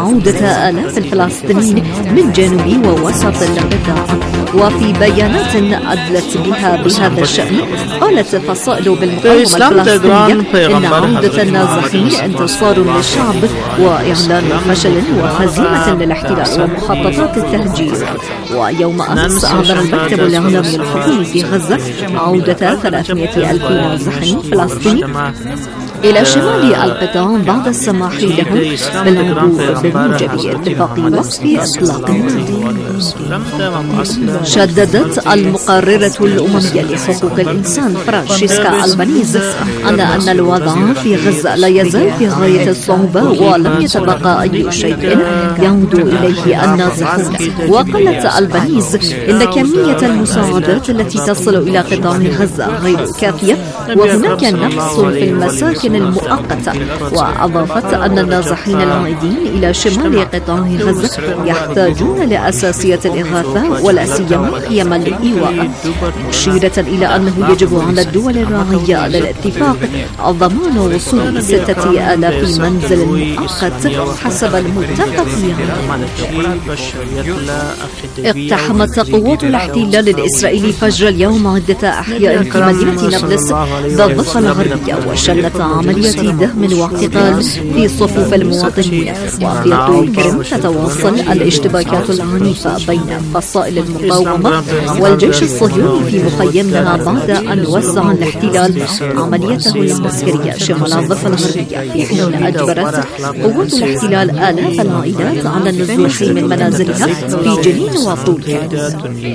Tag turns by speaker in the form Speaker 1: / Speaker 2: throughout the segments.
Speaker 1: عودة آلاف الفلسطينيين من جنوب ووسط القطاع. وفي بيانات أدلت بها بهذا الشأن قالت فصائل بالمقاومة الفلسطينية إن عودة النازحين انتصار للشعب وإعلان فشل وهزيمة للاحتلال ومخططات التهجير. ويوم أمس أعلن المكتب الإعلامي الحكومي في غزة عودة 300,000 نازح فلسطيني إلى شمال القطاع بعد السماح لهم بالعبور بموجب اتفاق وقف إطلاق النار. شددت المقررة الأممية لحقوق الإنسان فرانشيسكا ألبانيز أن الوضع في غزة لا يزال في غاية الصعوبة ولم يتبقى أي شيء يعود إليه النازحون. وقالت ألبانيز إن كمية المساعدات التي تصل إلى قطاع غزة غير كافية وهناك نقص في المساكن المؤقتة. وأضافت أن النازحين العائدين إلى شمال قطاع غزة يحتاجون لأساسية الإغاثة ولا سيما خيم الإيواء، مشيرة إلى أنه يجب على الدول الراعية للاتفاق ضمان وصول 6,000 منزل مؤقت حسب المتفق عليه. اقتحمت قوات الاحتلال الإسرائيلي فجر اليوم عدة أحياء في مدينة نابلس بالضفة الغربية وشنت عمليات دهم واعتقال في صفوف المواطنين. وفي طول كرم تتواصل الاشتباكات العنيفة بين فصائل المقاومة والجيش الصهيوني في مخيمها بعد أن وسع الاحتلال عمليته العسكرية شمال الضفة الغربية، في حين أجبرت قوات الاحتلال آلاف العائلات على النزوح من منازلها في جنين وطول كرم.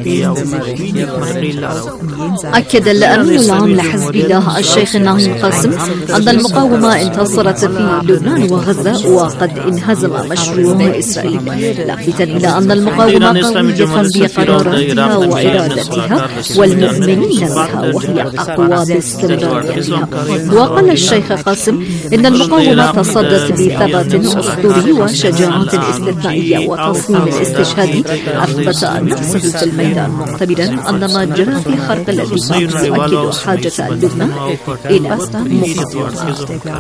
Speaker 1: أكد الأمين العام لحزب الله الشيخ نعيم قاسم أن المقاومة انتصرت في لبنان وغزة وقد انهزم مشروع إسرائيل، لافتا إلى أن المقاومة قوية بقراراتها وإرادتها والمؤمنين بها وهي أقوى باستمرارها. وقال الشيخ قاسم إن المقاومة تصدت بثبات أسطوري وشجاعة استثنائية وتصميم استشهادي أثبت نفسه في الميدان، معتبرا أن ما جرى في خرق الاتفاق يؤكد حاجة لبنان إلى مقاومة.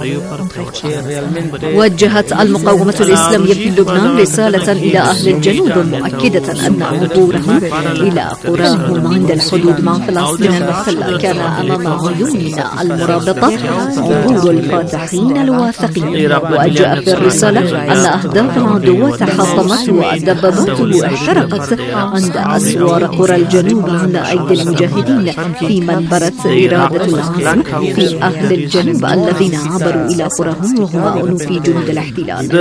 Speaker 1: وجهت المقاومة الإسلامية في لبنان رسالة إلى أهل الجنوب مؤكدة أن عبورهم إلى قراهم عند الحدود مع فلسطين المحتلة كان أمام عيوننا المرابطة عبور الفاتحين الواثقين. وجاء في الرسالة أن أهداف العدو تحطمت ودباباته احترقت عند أسوار قرى الجنوب على أيدي المجاهدين، في منبرت إرادة العزم في أهل الجنوب الذين عبروا إلى قراهم وهم أنوف جنود الاحتلال.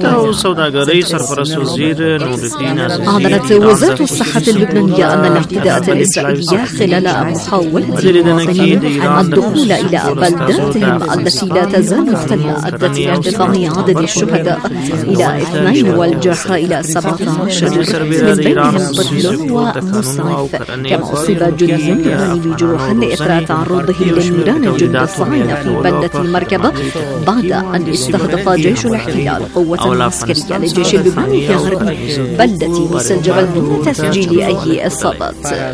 Speaker 1: أعلنت وزارة الصحة اللبنانية أن الاعتداءات الإسرائيلية خلال محاولة المواطنين الدخول إلى بلداتهم التي لا تزال محتلة أدت إلى ارتفاع عدد الشهداء إلى 2 والجرحى إلى 17، من بينهم طفل ومسعف. كما أصيب جندي لبناني بجروح إثر تعرضه لنيران جند الصهاينة في بلدة المركبة بعد أن استهدف جيش الاحتلال قوة عسكرية للجيش اللبناني في غرب بلدة ويس الجبل دون تسجيل أي إصابات.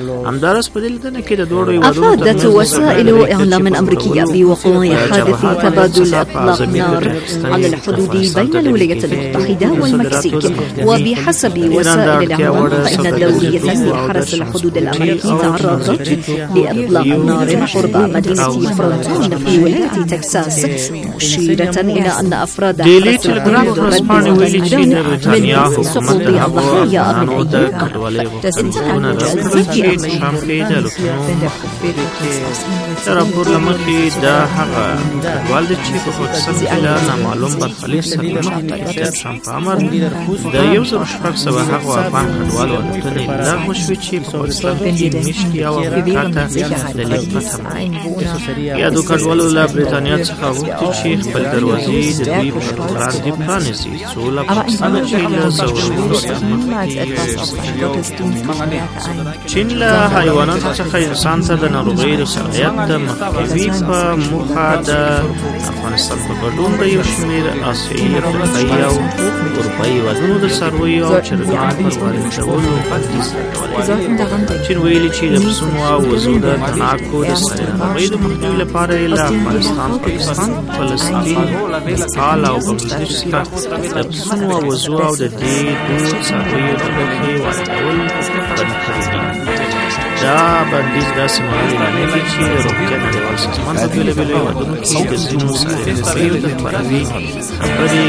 Speaker 1: أفادت وسائل إعلام أمريكية بوقوع حادث تبادل إطلاق نار على الحدود بين الولايات المتحدة والمكسيك. وبحسب وسائل الإعلام فإن الدورية لحرس الحدود الأمريكي تعرضت لإطلاق نار قرب مدينة فرونتون في ولاية تكساس، مشيرة إلى أن أفراد حرس الحدود ردوا تهديدان من سقوط الضحايا من أي
Speaker 2: راپور لمخې دا هغه کډوال دی چې په پاکستان کې لا نامعلوم برخلیک سره مخ دي. ترشم په امر د 1,600 هغه افغان کډوال الوتنې لغوه شوې چې په پاکستان کې میشتي او امریکا ته د لیک پته مایي. یادو کډوالو له برېټانیا څخه غوښتي چې خپل دروازې د دوی په وړاندې پرانیزي څو له پاکستان چې له ځورونو سره چین له حیواناتو څخه انسان ته د ناروغۍ رسالت د مخنیوي په موخه د افغانستان په ګډون د یو شمېر آسیایي، افریقایي او اروپایي هېوادونو د څارویو او چرګانو پر واردولو بندیز لګولی. چین ویلي چې د پسونو او وزو د تڼاکو د ساري ناروغۍ د مخنیوي لپاره یې له افغانستان پاکستان فلسطین نیپال او بنگلاديش څخه د پسونو او وزو او د دې دوه څارویو د غوښې واردول بند کړي دي. دا بندیز داسې مهالې لامل دی چې د روغتیا نړیوال سازمان په بېلابېلو هېوادونو کې د ځینو څارویو د خپراوي خبرې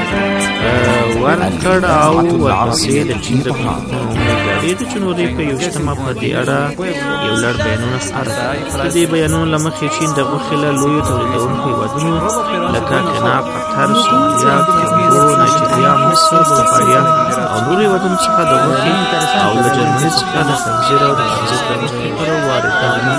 Speaker 2: ورکړ او ورپسې د چین د حکومتونو ادارې د جنوري په 21 په دې اړه یو لړ بیانونه خپاره کړل. د دې بیانونو له مخې چین د غوښې له لویو تولیدونکو هېوادونو لکه غانا، قطر، سومالیا، کونګو، نایجیریا، مصر، بلغاریا او نورو هېوادونو څخه د غوښې او له جرمني څخه د خنزیر او د خنزیر د غوښې پر واردولو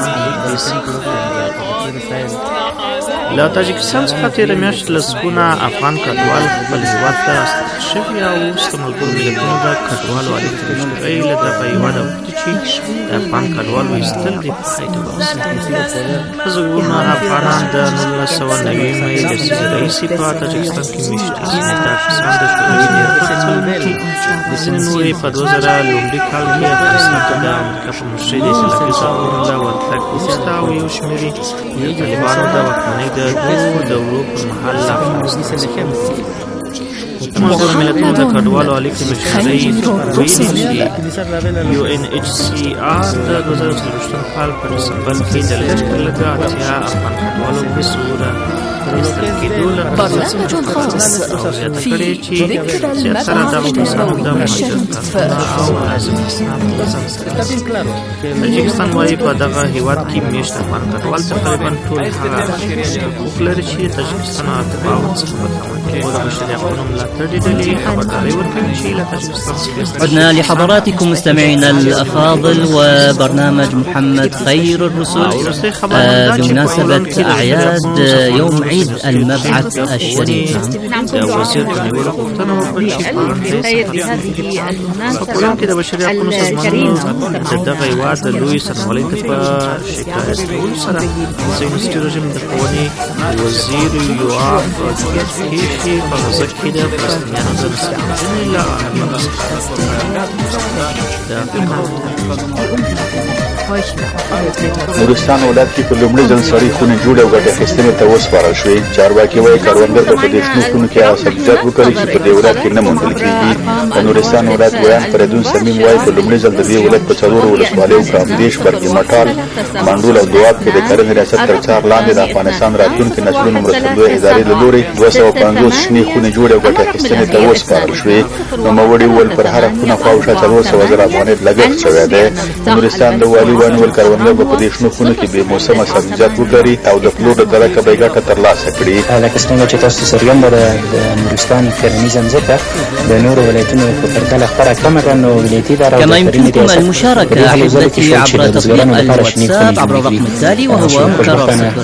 Speaker 2: له تاجکستان څخه تېره میاشت لسګونه افغان کډوال خپل هېواد ته راستنه شوي او اوس د ملګرو ملتونو د کډوالو اړیکې مشرۍ له دغه هېواده غوښتي چې د افغان کډوالو ایستل دې په پای ته ورسوي. زرګونه افغانان د 1990 مۍ لسیزې راهیسې په تاجکستان کې مېشت دي. دا کسان د شوروي نیټورک څلورکي د ځینې نور یې په 2000 لومړي کال کې افغانستان ته د امریکا په مشرۍ د اختلافي ځواکونو له ورتګ وروسته او یو شمېر یې د طالبانو د واکمنۍ د دوو دورو پر مهال له افغانستان څخه د ملګرو ملتونو د کډوالو اړیکې مشرۍ ویلي چې UNHCR د 2024 کال په ډسمبر کې د لږ اتیا افغان کډوالو په صورت
Speaker 1: برنامج خاص في ذكر المبعث
Speaker 2: تاجکستان وايي په دغه هیواد کې میشت افغان کډوال تقریبا ټول هغه حقوق لري چې تاجکستان اتباع څخه برخمن او د بشري حقوقو ملاتړ ډلې خبرداری ورکوي چې له تاجکستان څخه.
Speaker 3: عدنا لحضراتكم مستمعينا الأفاضل وبرنامج محمد خير الرسل بمناسبة أعياد يوم عيد المبعث الشريف.
Speaker 4: نورستان ولایت کې په لومړي ځل سړي خونې جوړې او ګټې اخیستنې ته وسپارل شوې. چارواکي وايي کروندګر به په دې شنو خونو کې هغه سبزیجات وکري چې په دې ولایت کې نه موندل کېږي. د نورستان ولایت ویان فریدون سمیم وايي په لومړي ځل د دې ولایت په څلورو ولسوالیو کامدېش، برګي مټال، منډول او دواب کې د کرنې ریاست تر څار لاندې د افغانستان راتلونکي نسلونو مرستندویه ادارې له لوري 250 شنې خونې جوړې او ګټې اخیستنې ته وسپارل شوې. نوموړي وویل پر هره خونه خواوشا 400,000 افغانۍ لګښت شوی دی. د نورستان د والي وویل کروندګر به په دې شنو خونو کې بې موسمه سبزیجات وکري او د پلور د طرحه به ګټه ترلاسه کړي.
Speaker 5: لکه څنګه چې تاسو څرګنده ده د نورستان کرنیزه ځمکه د نورو ولایتونو په پرتله خورا کمه ده، نو ولایتي اداره
Speaker 3: كما يمكنكم المشاركة أحبتي عبر تطبيق الواتساب عبر الرقم التالي وهو مكرر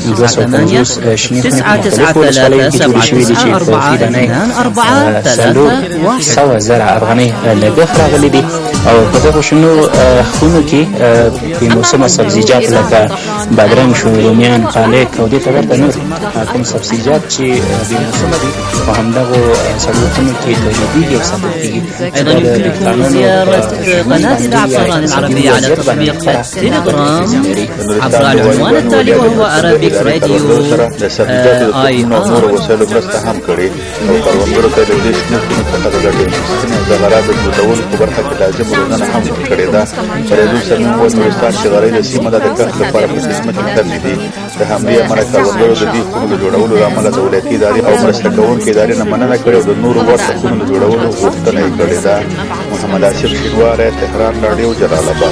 Speaker 5: 0 زرع افغانۍ لګښت راغلی دی. او په دغه شنو خونو کې په موسمه سبزیجات لکه بادرنګ شو، رومیان، پالک او دې ته ورته نور کوم سبزیجات چې د موسمه دي په همدغو سړکونو کې تولیدېږي او ساتل کېږي.
Speaker 3: أيضا يمكنكم زيارة قناة العبقران العربية على تطبيق التليجرام عبر العنوان التالي وهو Arabic Radio IR.
Speaker 4: وسایلو مرسته هم کړې او کروندګرو ته د دې شنو خونو څخه د ګټې اخیستنې د غرابې جوړولو په برخه کې لازم روزنه هم ورکړې ده. فریدون سمیم وویل نورستان چې غرنۍ سیمه ده د کښت لپاره په دې ځمکې کمې دي. د همدې امله کروندګرو د دې خونو د جوړولو له امله د ولایتي ادارې او مرسته کوونکې ادارې نه مننه کړې او د نورو ورته خونو د جوړولو غوښتنه یې کړې ده. محمد آصف شینواری، تهران رادیو، جلال آباد.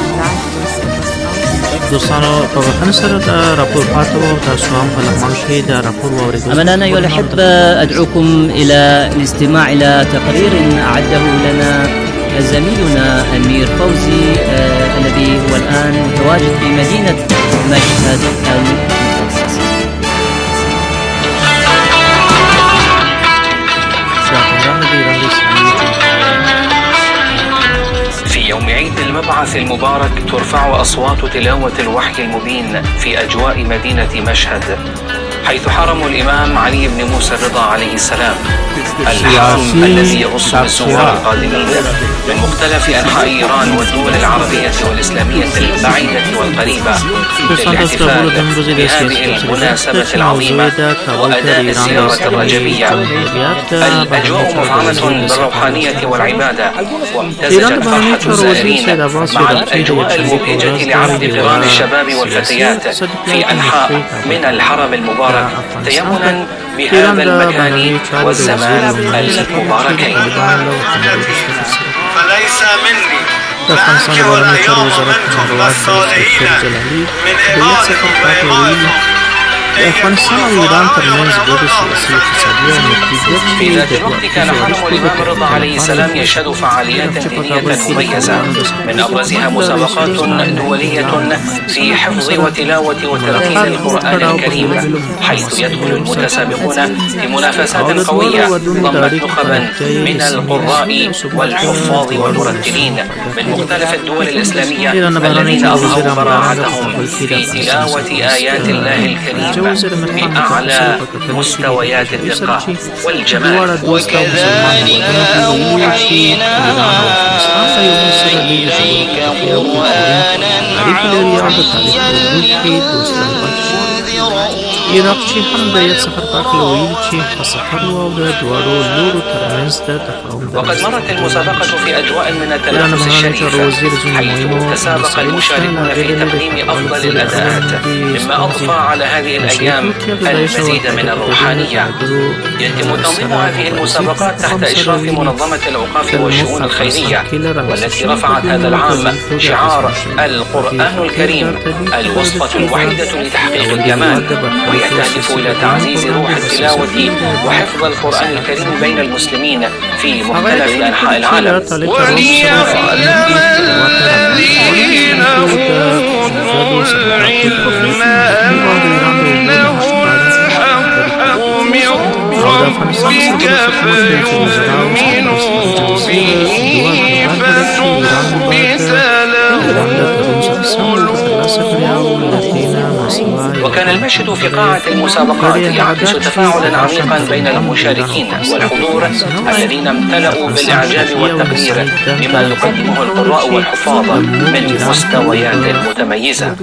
Speaker 2: دوستانو په وطن سره د راپور پاتو تاسو هم په لمن کې د راپور واورېدو.
Speaker 3: أماننا أيها الأحبة أدعوكم إلى الاستماع إلى تقرير أعده لنا زميلنا أمير فوزي الذي هو الآن متواجد في مدينة مشهد
Speaker 6: في يوم عيد المبعث المبارك ترفع أصوات تلاوة الوحي المبين في أجواء مدينة مشهد. حيث حرم الإمام علي بن موسى الرضا عليه السلام، الحرم الذي يغص بالزوار القادمين من مختلف أنحاء إيران والدول العربية والإسلامية البعيدة والقريبة للاحتفال بهذه المناسبة العظيمة وأداء الزيارة الرجبية. الأجواء مفعمة بالروحانية والعبادة، وامتزجت فرحة الزائرين مع الأجواء المبهجة لعرض قران الشباب والفتيات في أنحاء من الحرم المبارك تيمنا بهذا المكان والزمان المباركين.
Speaker 7: فليس مني لكن والأيام منكم والصالحين من إيمانكم وإيمانكم.
Speaker 2: افغانستان او ایران ترمنځ ګډې سیاسي اقتصادي او ملکیت
Speaker 6: في ذات الوقت كان حرم الإمام الرضا عليه السلام يشهد فعاليات دينية مميزة، من أبرزها مسابقات دولية في حفظ وتلاوة وترتيل القرآن الكريم، حيث يدخل المتسابقون في منافسات قوية ضمت نخبا من القراء والحفاظ والمرتلين من مختلف الدول الإسلامية الذين أظهروا براعتهم في تلاوة آيات الله الكريم بأعلى مستويات الدقة والجمال.
Speaker 7: وكذلك أوحينا إليك قرآنا
Speaker 2: عراق چې هم د یاد سفر پاک لویل چې سفر او د دوارو لورو ترمنځ د تفاهم.
Speaker 6: وقد مرت المسابقة في أجواء من التنافس الشريف، حيث تسابق المشاركون في تقديم أفضل الأداءات، مما أضفى على هذه الأيام المزيد من الروحانية. يتم تنظيم هذه المسابقات تحت إشراف منظمة الأوقاف والشؤون الخيرية، والتي رفعت هذا العام شعار القرآن الكريم الوصفة الوحيدة لتحقيق الكمال، وهي تهدف إلى تعزيز روح التلاوة وحفظ القرآن الكريم بين المسلمين في مختلف أنحاء العالم.
Speaker 7: وليعلم الذين أوتوا العلم أنه الحق من ربك فتؤمنوا به فتخبت له
Speaker 6: وكان المشهد في قاعة المسابقات يعكس تفاعلا عميقا بين المشاركين والحضور الذين امتلأوا بالإعجاب والتقدير بما يقدمه القراء والحفاظ من مستويات متميزة.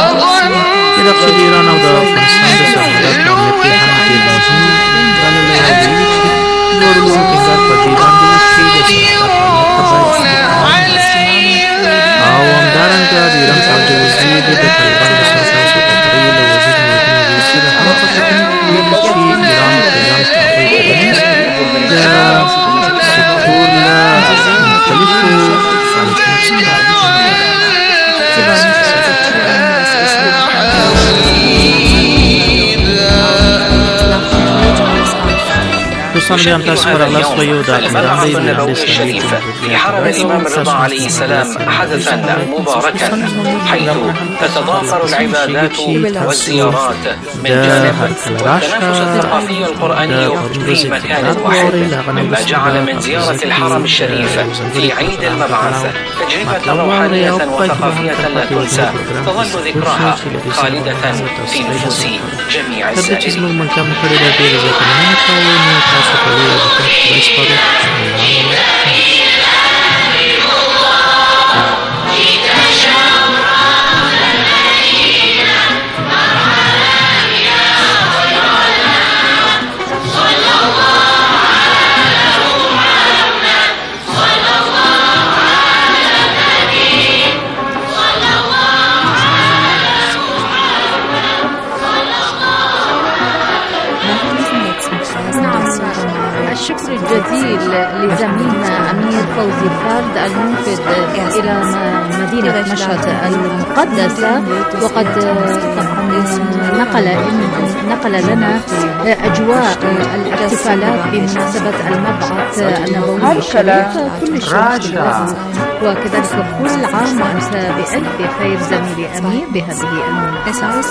Speaker 6: الفرح النبوي الشريف في حرم الإمام الرضا عليه السلام حدثا مباركا، حيث تتضافر العبادات والزيارات من جانب، والتنافس الثقافي القرآني في مكان واحد، مما جعل من زيارة الحرم الشريف في عيد المبعث تجربة روحانية وثقافية لا تنسى، تظل ذكراها خالدة في نفوس جميع الزائرين.
Speaker 1: الشكر الجزيل لزميلنا أمير فوزي فرد المنفذ إلى مدينة مشهد المقدسة، وقد نقل لنا أجواء الاحتفالات بمناسبة المبعث النبوي الشريف. كل الشكر له، وكذلك كل عام وأنت بألف خير زميلي أمير بهذه المناسبة.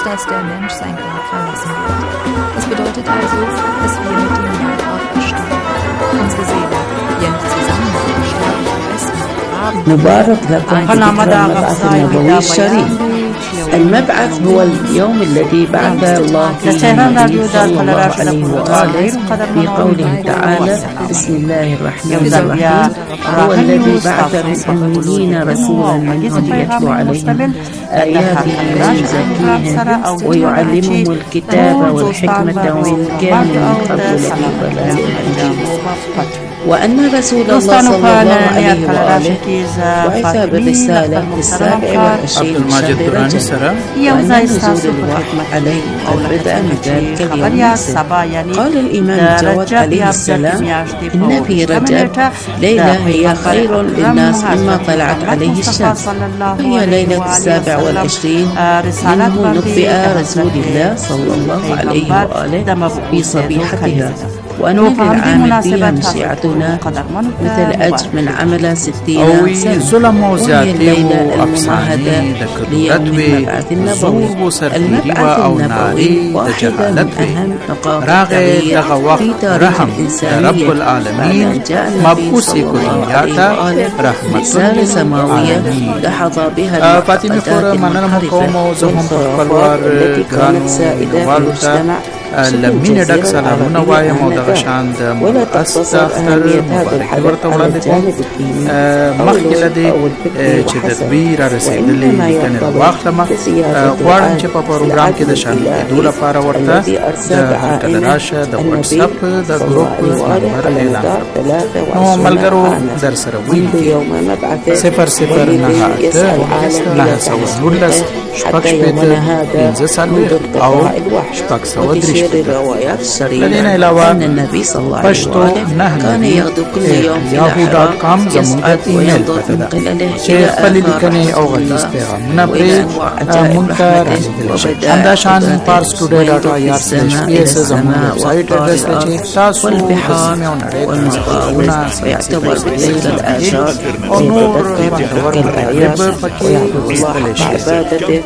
Speaker 8: Das bedeutet also, dass wir mit dem Jahr auferstehen. Unsere Seele, die ja nicht zusammen sterben, am besten haben.
Speaker 9: مبارك لكم في ذكرى المبعث النبوي الشريف. المبعث هو اليوم الذي بعث الله فيه النبي صلى الله عليه وآله في قوله تعالى بسم الله الرحمن الرحيم هو الذي بعث في الأميين رسولا منهم يتلو عليهم آياته ويزكيهم ويعلمهم الكتاب والحكمة وإن كانوا من قبل لفي ضلال مبين وأن رسول الله صلى الله عليه وآله بعث بالرسالة في 27 من شهر رجب وأن نزول الوحي عليه قد بدأ من ذلك اليوم السبت. قال الإمام جواد عليه السلام إن في رجب ليلة هي خير للناس مما طلعت عليه الشمس وهي ليلة 27 منه نبئ رسول الله صلى الله عليه وآله في صبيحتها وأن للعامل فيها مشيعتنا مثل أجر من عمل 60 سنة وهي الليلة الممهدة ليوم المبعث النبوي. المبعث النبوي واحدة من أهم نقاط التغيير في تاريخ الإنسانية بعد جاء النبي صلى الله عليه وآله رسالة سماوية لحظ بها المعتقدات المنحرفة والخرافات التي كانت سائدة في المجتمع
Speaker 2: لمين ډک سلامونه وایم او دغه شان د مؤسسه مبارکي ورته وړاندې کوم مخکې له دې چې تدبیر رسیدلې کنه واخلم غواړم چې په پروګرام کې د شامل کېدو لپاره ورته د راشه د واتس اپ د ګروپ نمبر اعلان نو ملګرو در سره وي 001
Speaker 9: الروايات الشريفة أن النبي صلى الله عليه وآله كان يغدو كل يوم في الحرام يصعد وينظر من قلله إلى آثار رحمته وإلى أنواع عجائب رحمته وبدائع قدرته ويضيء في السماء والطارئات والبحار والمغاور ويعتبر بتلك الآثار ويتذكر تلك الآيات ويعبد الله حق عبادته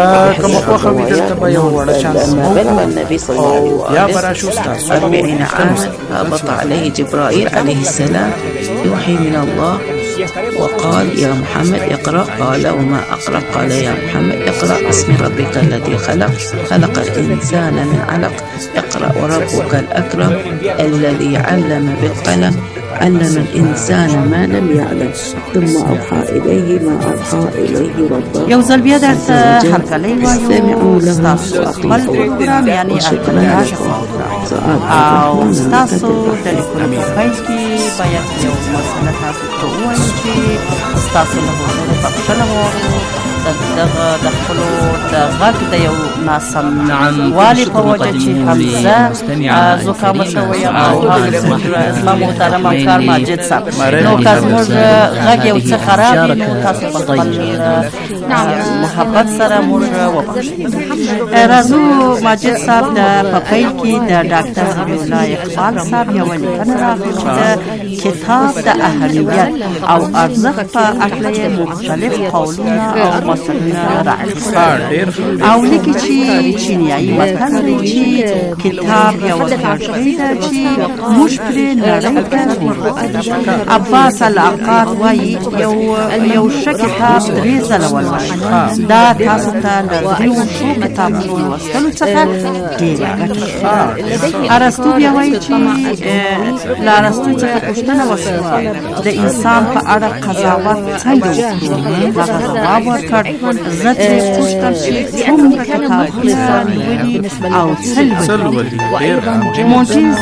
Speaker 9: لما بلغ النبي صلى الله عليه وآله 40 عاما هبط عليه جبرائيل عليه السلام يوحي من الله وقال يا محمد اقرأ قال وما أقرأ قال يا محمد اقرأ باسم ربك الذي خلق الإنسان من علق اقرأ وربك الأكرم الذي علم بالقلم علم الإنسان ما لم يعلم ثم أوحى إليه ما أوحى إليه ربه
Speaker 10: يوزل بيدرس حلقة ليلة
Speaker 9: استمعوا له وأطيعوا
Speaker 10: يعني أكبر أو استاسو تليفون فايكي بايت يوم مسألة تقوينكي استاسو له بخشله دخلو دغاك دا يو ناسم والي فوجتي حمزة زكام شوية اسمه محترم أمكار ماجد صاحب نو كازمور غاك يو تخرابي نو تاسو بخبل محبت سره مور وبخشي رازو ماجد صاحب دا پپیل کی دا ډاکټر ذبیح الله اقبال صاحب یو لیکنه راغلی چې د کتاب د اهمیت او ارزښت په اړه مختلف قولونه او مسلونه راغلي او لیکي چې چینایي متن دی چې کتاب یو ورکړی ده چې موږ پرې نړۍ ته عباس العقاد وایي یو ښه کتاب درې ځله ولولئ دا تاسو ته له دریو ښو کتابونو لوستلو څخه ډېره ګټه ارسطو بیا وایي چې له ارسطو څخه پوښتنه وشوه د انسان په اړه قضاوت څنګه وکړو هغه ځواب ورکړ زه ترې پوښتم چې څومره کتابونه لولي او څه لولي مونټیز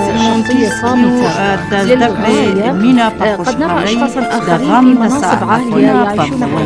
Speaker 10: د زده کړې مینه په خوشحالۍ د غم د ساعتونه په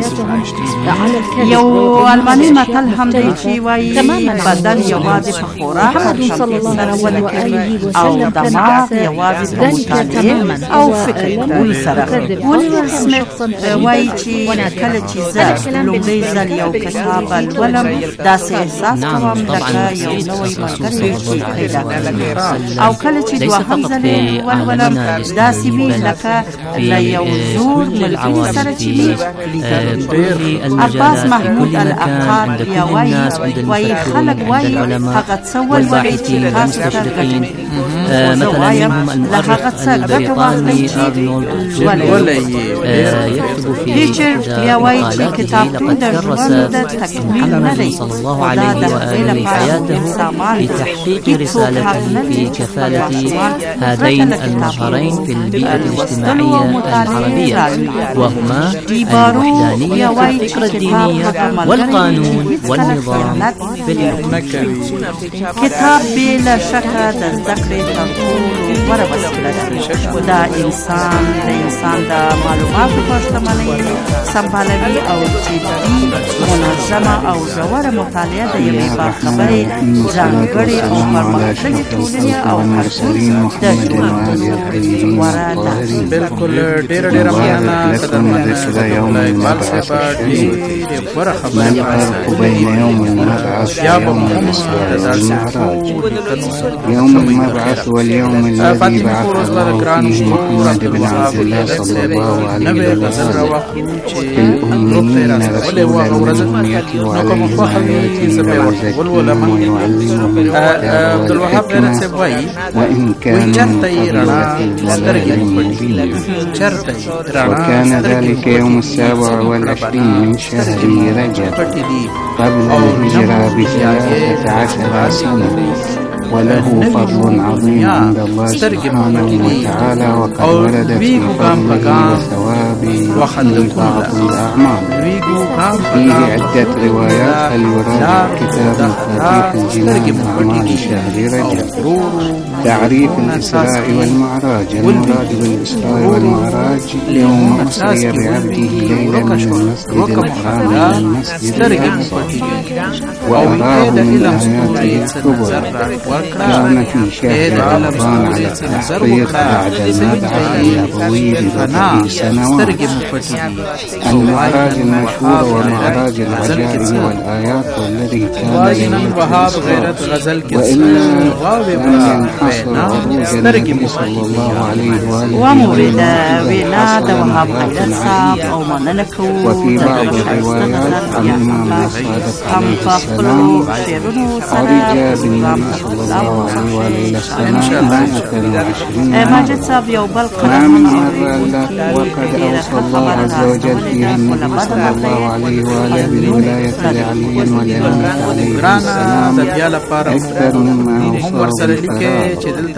Speaker 10: یو الماني متل هم دی چې وایي بدن یوازې په خوراک سره وده کوي او دماغ یوازې په مطالعې او فکر کولو سره. ویلیام سمیت وایي چې کله چې زه لومړی ځل یو کتاب لولم داسې احساس کوم لکه یو نوی ملګری چې پیدا کړم او کله چې دوهم ځل یې ولولم داسې وي لکه له یو زوړ ملګري سره چې مې لیدلی. عباس محمود العقاد بیا وایي خلک وایي هغه څه ولولئ چې تاسو ته ګټه لري. زه وایم له هغه څه ګټه
Speaker 3: البريطاني أرنولد يكتب في إحدى مقالاته لقد كرس محمد صلى الله عليه وآله حياته بتحقيق رسالته في كفالة هذين المظهرين في البيئة الاجتماعية العربية، وهما الوحدانية في الفكرة الدينية والقانون والنظام في الحكم.
Speaker 10: كتاب بلا شك تذكر تقول ورسولة دا إنسان دا معلومات پشتمنی سمبالوي او جدي منظمه او ژوره مطالعه د یوې باخبرې ځانګړې او پرمختللې ټولنې او هرکوز د جوړولو وړه ده.
Speaker 2: بالکل ډېره مننه قدرمنه اقبال صاحب، ډېرې غوره خبرې
Speaker 11: يوم المبعث واليوم الذي بعث الله محمد بن عبد الله صلى الله عليه وسلم في الأميين رسولا منهم يتلو عليهم آياته ويزكيهم ويعلمهم الكتاب والحكمة وإن كانوا من قبل لفي ضلال مبين. وكان ذلك يوم 27 من شهر رجب قبل الهجرة ب13 سنة، وله فضل عظيم عند الله سبحانه وتعالى، وقد ورد في فضله وثوابه في بعض الأعمال. فيه عدة روايات، فليراجع كتاب مفاتيح الجنان أعمال شهر رجب. تعريف الإسراء والمعراج. المراد بالإسراء والمعراج يوم أسري بعبده ليلا من المسجد الحرام إلى المسجد الأقصى وأراه من آياته الكبرى. كان في شهر رمضان على التحقيق بعد المبعث النبوي ب4 سنوات. المعراج المشهور ومعراج العجائب والآيات والذي كان وإلا لم ينحصر عروج النبي صلى الله عليه وآله وفي بعض الروايات عن الإمام الصادق عليه السلام عرج بالنبي صلى الله عليه وآله وسلم 120 ما من مرة إلا وقد أوصى الله عز وجل فيها النبي صلى الله عليه وآله بالولاية لعلي والأمانة عليه السلام أكثر مما أوصاه بالقرار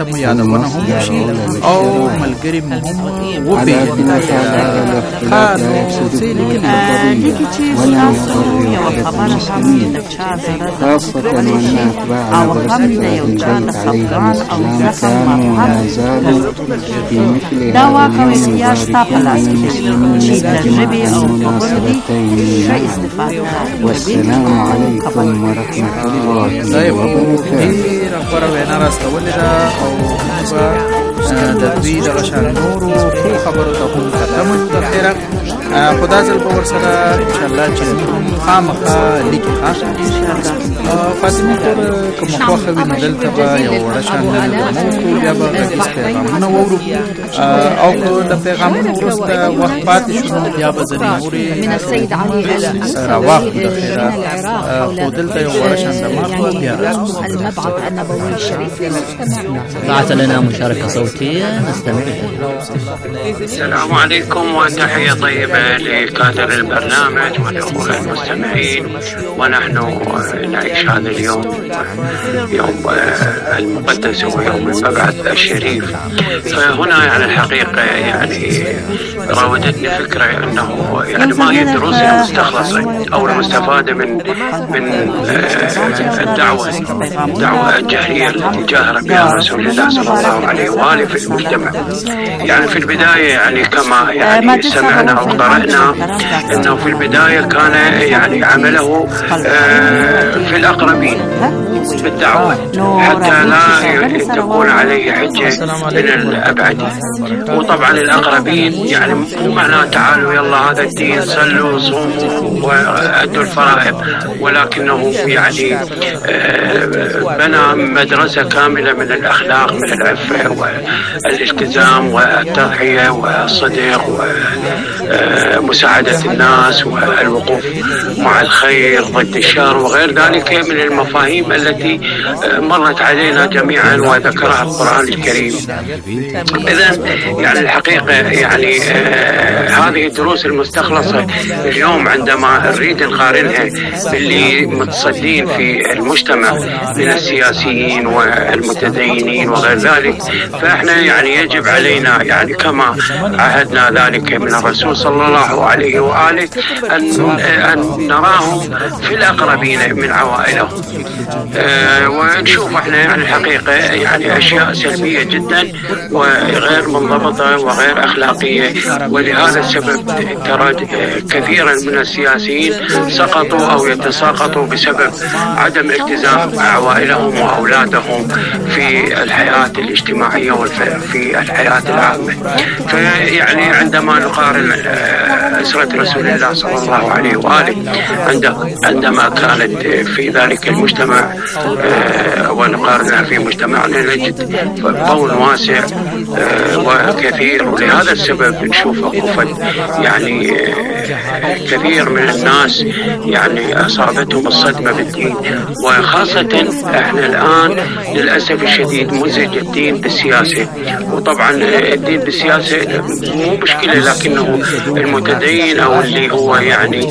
Speaker 2: او ملګری مهم وبېږي
Speaker 11: لا يفسد في القضية ولا يضر المسلمين، خاصة وأن أتباع مدرسة البيت عليه السلام كانوا لا زالوا في مثل هذه المظاهرين المسلمين أجمع المناسبتين. والسلام عليكم ورحمة الله وبركاته.
Speaker 2: د دوی د غشان نورو خبرو ته هم ختمو د خیره خدا ځل په ور سره ان شاء الله چې خامخا لیکي خاص ان شاء الله فاطمه کوم خوخه ویني دلته به یو ورشان نو بیا به د پیغامونو وورو او د پیغامونو وروسته وخت پاتې شو بیا به ضروري
Speaker 1: من السيد علي
Speaker 2: رواق د خیره خو دلته یو ورشان د ما بیا
Speaker 1: المبعث النبوي الشريف
Speaker 3: بعث لنا مشاركة صوتية نستمع.
Speaker 12: السلام عليكم وتحية طيبة لكادر البرنامج والأخوة المستمعين، ونحن نعيش هذا اليوم يوم المقدس ويوم المبعث الشريف. فهنا يعني الحقيقة يعني راودتني فكرة أنه يعني ما هي الدروس المستخلصة أو المستفادة من الدعوة الجهرية التي جاهر بها رسول الله صلى الله عليه وآله في المجتمع. يعني في البداية يعني كما يعني سمعنا أو قرأنا أنه في البداية كان يعني عمله في الأقربين بالدعوة حتى لا تكون عليه حجة من الأبعد. وطبعا الأقربين يعني مو معناه تعالوا يلا هذا الدين صلوا صوموا وأدوا الفرائض، ولكنه يعني بنى مدرسة كاملة من الأخلاق، من العفة والالتزام والتضحية والصدق مساعدة الناس والوقوف مع الخير ضد الشر وغير ذلك من المفاهيم التي مرت علينا جميعا وذكرها القرآن الكريم. إذن يعني الحقيقة يعني هذه الدروس المستخلصة اليوم عندما نريد نقارنها باللي متصدين في المجتمع من السياسيين والمتدينين وغير ذلك، فإحنا يعني يجب علينا يعني كما عهدنا ذلك من الرسول صلى الله عليه وآله أن نراهم في الأقربين من عوائلهم، ونشوف احنا يعني الحقيقة يعني أشياء سلبية جدا وغير منضبطة وغير أخلاقية. ولهذا السبب ترى كثيرا من السياسيين سقطوا أو يتساقطوا بسبب عدم التزام عوائلهم وأولادهم في الحياة الاجتماعية وفي الحياة العامة. فيعني عندما نقارن أسرة رسول الله صلى الله عليه وآله عندما كانت في ذلك المجتمع ونقارنها في مجتمعنا نجد بون واسع وكثير، ولهذا السبب نشوف وقوفا يعني كثير من الناس يعني أصابتهم الصدمة بالدين، وخاصة احنا الآن للأسف الشديد مزج الدين بالسياسة. وطبعا الدين بالسياسة مو مشكلة، لكنه المتدين أو اللي هو يعني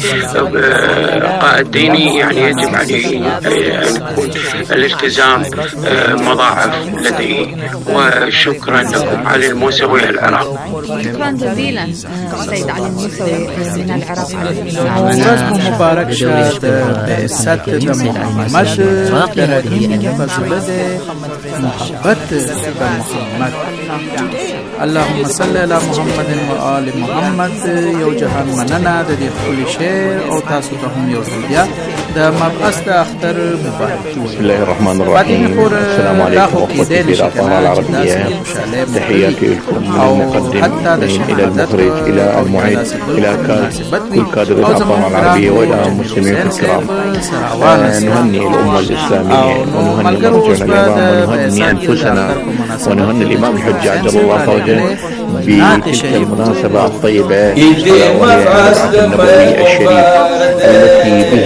Speaker 12: قائد ديني يعني يجب عليه أن يكون الالتزام مضاعف لديه. وشكرا لكم علي الموسوي العراق.
Speaker 8: شكرا جزيلا سيد علي الموسوي من العراق.
Speaker 13: ورځ مبارک شه د بعثت د محمد د رحیم فضل د محبت د محمد. اللهم صل على محمد و آل محمد. یو جهان مننه د دې ټول شعر او تاسو ته هم یو ځل د مبعث د اختر مبارک.
Speaker 14: بسم الله الرحمن الرحيم. السلام عليكم وأخوتي في الأوطان العربية. تحياتي لكم من المقدم إلى المخرج إلى المعد إلى كل كادر الأوطان العربية وإلى المسلمين الكرام. نهني الأمة الإسلامية ونهني مرجعنا العظام ونهني أنفسنا ونهني الإمام الحج عجل الله فرجه بتلك المناسبة الطيبة النبوي الشريف التي به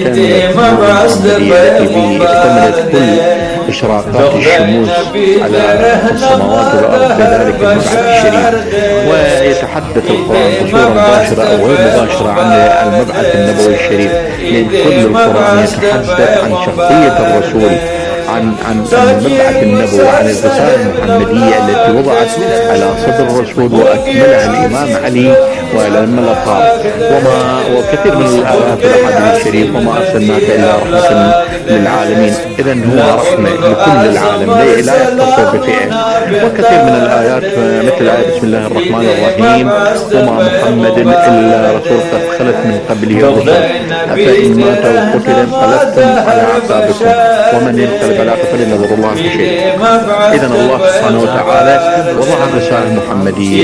Speaker 14: اكتملت كل إشراقات الشموس على السماوات والأرض بذلك المبعث الشريف. ويتحدث القرآن بصورة مباشرة أو غير مباشرة عن المبعث النبوي الشريف، لأن كل القرآن يتحدث عن شخصية الرسول، عن المبعث النبوي، عن الرسالة المحمدية التي وضعت على صدر الرسول وأكملها الإمام علي ولما الأطهار. وكثير من الآيات والأحاديث الشريف وما أرسلناك إلا رحمة للعالمين. إذن هو رحمة لكل العالم لا يختصر بفئة. وكثير من الآيات مثل آية بسم الله الرحمن الرحيم وما محمد إلا رسول قد خلت من قبله الرسل أفإن مات أو قتل انقلبتم على أعقابكم ومن ينقلب على عقبه فلن يضر الله في شيء. إذن الله سبحانه وتعالى وضع الرسالة المحمدية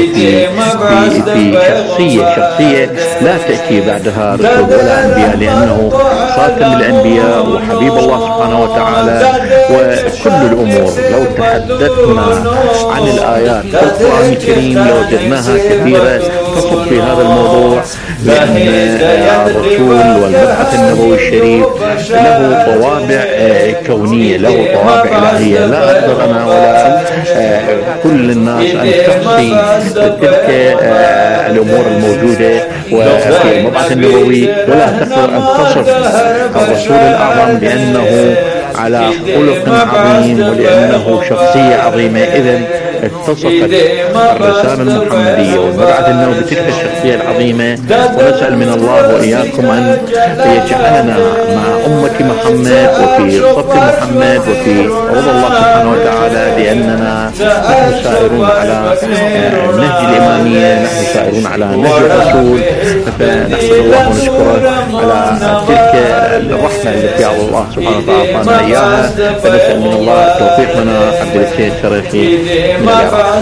Speaker 14: في شخصية لا تأتي بعدها رسل ولا أنبياء، لأنه خاتم الأنبياء وحبيب الله سبحانه وتعالى. وكل الأمور لو تحدثنا عن الآيات في القرآن الكريم لوجدناها كثيرة تصف في هذا الموضوع، لأن الرسول والمبعث النبوي الشريف له طوابع كونية، له طوابع إلهية. لا أقدر أنا ولا كل الناس أن تحصي تلك الأمور الموجودة وفي المبعث النبوي، ولا تقدر أن تصف الرسول الأعظم بأنه على خلق عظيم ولأنه شخصية عظيمة. إذن اتصفت الرسالة المحمدية والمبعث النبوي بتلك الشخصية العظيمة. ونسأل من الله وإياكم أن يجعلنا مع أمة محمد وفي صف محمد وفي رضا الله سبحانه وتعالى، لأننا نحن سائرون على نهج الإمامية، نحن سائرون على نهج الرسول. فنحمد الله ونشكره على تلك الرحمة التي الله سبحانه وتعالى أعطانا إياها. فنسأل من الله التوفيق لنا عبد السيد شريفي من العراق.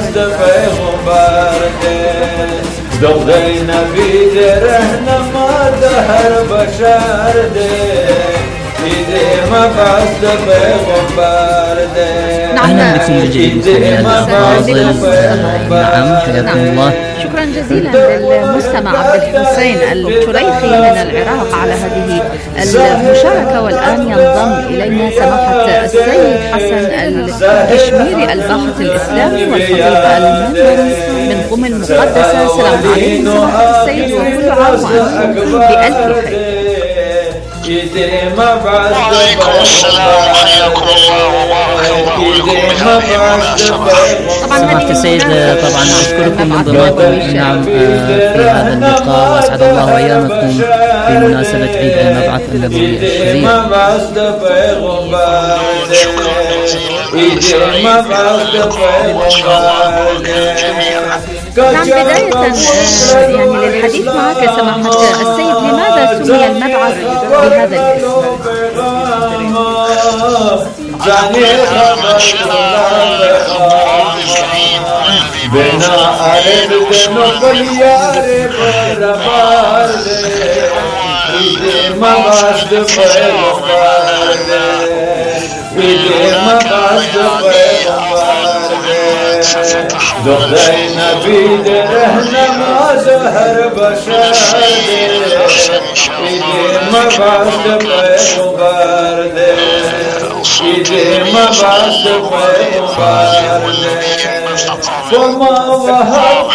Speaker 15: دغينا في درهنا ما دهر بشار دي
Speaker 3: أهلا بكم من جديد مستمعينا الأفاضل. نعم حياكم الله.
Speaker 1: شكرا جزيلا للمستمع عبد الحسين الشريخي من العراق على هذه المشاركة. والآن ينضم إلينا سماحة السيد حسن الكشميري الباحث الإسلامي والفضيلة المنبري من قم المقدسة. السلام عليكم سماحة السيد وكل عام وأنتم بألف خير.
Speaker 15: وعليكم السلام وحياكم الله وبارك الله لكم بهذه المناسبة.
Speaker 3: سماحة السيد طبعا أشكركم من ضمانكم نعم في هذا اللقاء، وأسعد الله أيامكم بمناسبة عيد المبعث النبوي الشريف.
Speaker 15: شكرا جزيلا.
Speaker 1: نعم بداية يعني للحديث معك سماحة السيد، لماذا سمي المبعث بهذا الاسم؟
Speaker 16: دخلنا بيدرهنا ما زهر بشر ما بعد بيغبر ما بعد بيغبر وما وهبت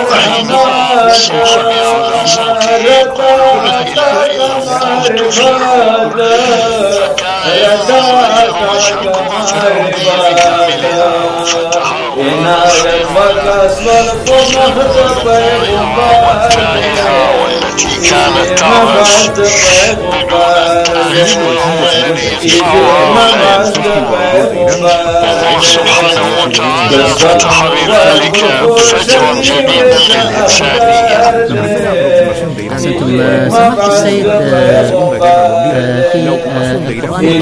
Speaker 16: إنارك بكس والقمة
Speaker 15: والتي كانت تعرف الله سبحانه وتعالى فتح بذلك فجرا جديدا للإنسانية.
Speaker 3: أحسنتم سماحة السيد في القرآن الكريم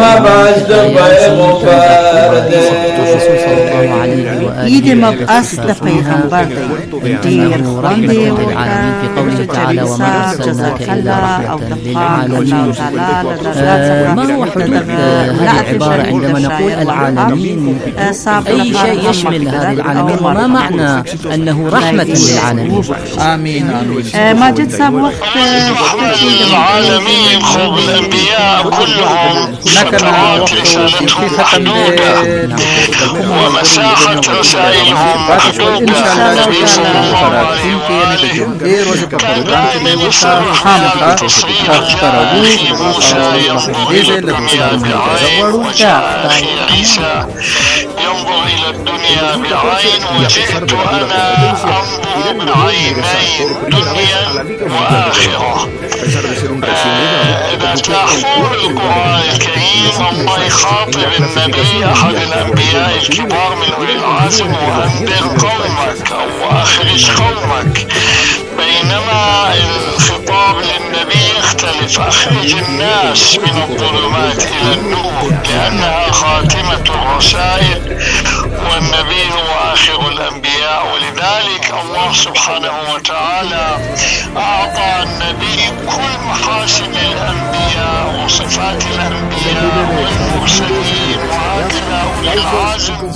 Speaker 10: عيد مبعث پیغمبر دیر خواندی
Speaker 3: للعالمين في قوله تعالى وما أرسلناك إلا رحمة للعالمين. ما هو حدود هذه العبارة عندما نقول العالمين؟ أي شيء يشمل هذه العالمين، وما معنى أنه رحمة للعالمين؟
Speaker 13: آمين آمين.
Speaker 10: ماجد صاحب وقت
Speaker 15: العالمين خب الأنبياء كلهم
Speaker 13: فترات رسالتهم محدودة ومساحة رسائلهم محدودة. النبي صلى الله عليه وآله كان دائما يصرح تصريحا لأخي موسى ينظر إلى الدنيا بعين وجاء أخي عيسى ينظر إلى الدنيا بعين وجئت أنا أنظر بعينين دنيا وآخرة. إذا تلاحظون القرآن الكريم الله يخاطب النبي أحد الأنبياء الكبار من أولي العزم وأنذر قومك أو أخرج قومك، بينما الخطاب للنبي يختلف أخرج الناس من الظلمات إلى النور لأنها خاتمة الرسائل والنبي هو آخر الأنبياء. ولذلك الله سبحانه وتعالى أعطى النبي كل محاسن الأنبياء وصفات الأنبياء والمرسلين وهكذا أولي العزم.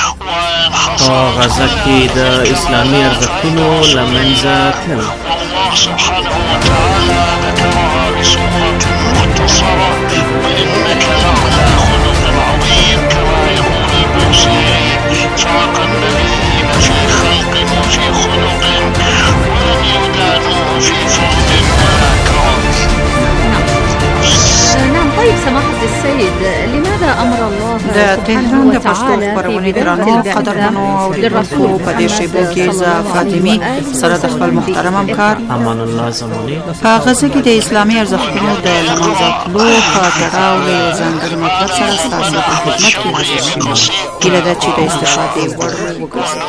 Speaker 2: غزا کې د اسلامي ارزښتونو له منځه تلل.
Speaker 15: الله سبحانه وتعالى ذكرها بصورة مختصرة وإنك لعلى خلق عظيم كما يقول البوصيري فاق النبيين في خلق وفي خلق ولم يدانوه في فضل ولا كرم.
Speaker 1: نعم طيب سماحة السيد، لماذا أمر الله سبحانه وتعالى في بداية
Speaker 10: قدرمنو للرسول په دې شیبو کې فاطمی سره د خپل محترم همکار
Speaker 2: امان الله زماني
Speaker 10: په غزه کې د اسلامي ارزښتونو د لمنځه تلو په تړاو له ځانګړي مطلب سره ستاسو په خدمت کې حاضر شوم. هیله ده چې د استفادې وړ وګرځي.